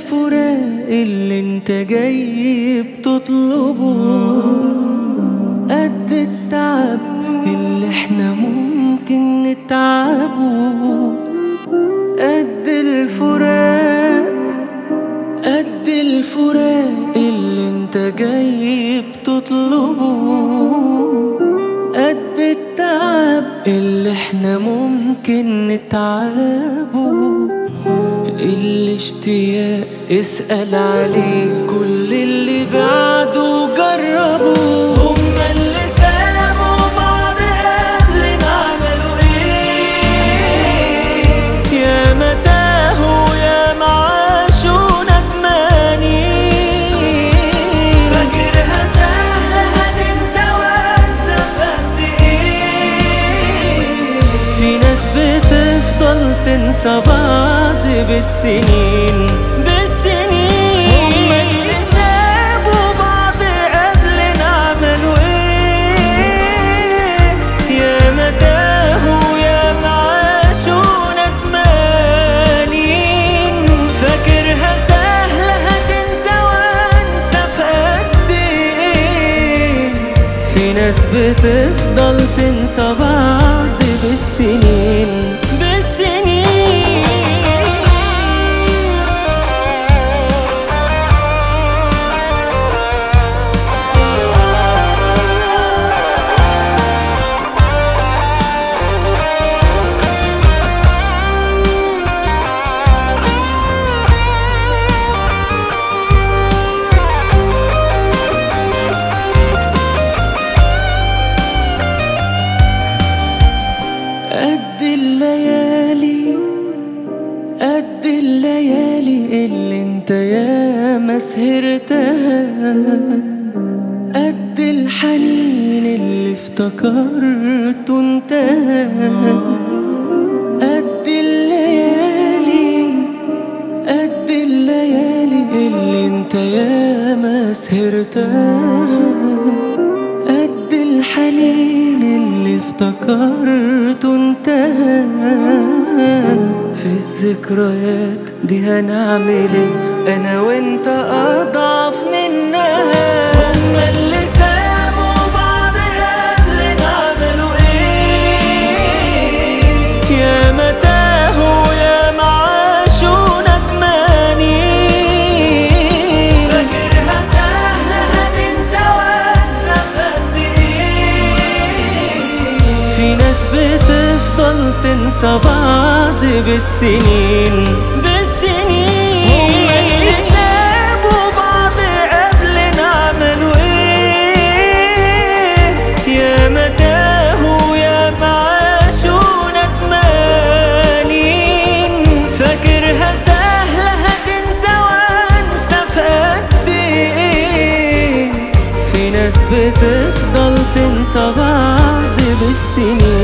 الفراق اللي انت جاي بتطلبه، قد التعب اللي احنا ممكن نتعبه، قد الفراق اللي انت جاي بتطلبه، قد التعب اللي احنا ممكن نتعبه. الاشتياق اسأل عليه، كل اللي بعده جربوا. هما اللي سابوا بعض قبلنا عملوا ايه؟ يا ما تاهوا يا ما عاشوا ندمانين. فاكرها سهلة هتنسى وانسى في قد ايه؟ في ناس بتفضل تنسى بعض بالسنين. هما اللي سابوا بعض قبلنا عملوا ايه؟ يا ما تاهوا يا ما عاشوا ندمانين. فاكرها سهلة هتنسى وانسى في قد ايه؟ في ناس بتفضل تنسى بعض بالسنين. قد الليالي اللي انت ياما سهرتها، قد الحنين اللي افتكرته انتهى. قد الليالي اللي انت ياما سهرتها، قد الحنين اللي افتكرته انتهى. في الذكريات دي هنعمل ايه انا وانت اضعف منها؟ هما اللي سابوا بعض قبلنا عملوا ايه؟ يا ما تاهوا يا ما عاشوا ندمانين. فاكرها سهلة هتنسى وانسى في قد ايه؟ في ناس بتفضل تنسى بعض بالسنين. هما اللي سابوا بعض قبلنا عملوا ايه؟ يا ما تاهوا يا ما عاشوا ندمانين. فاكرها سهلة هتنسى وانسى في قد ايه؟ في ناس بتفضل تنسى بعض بالسنين.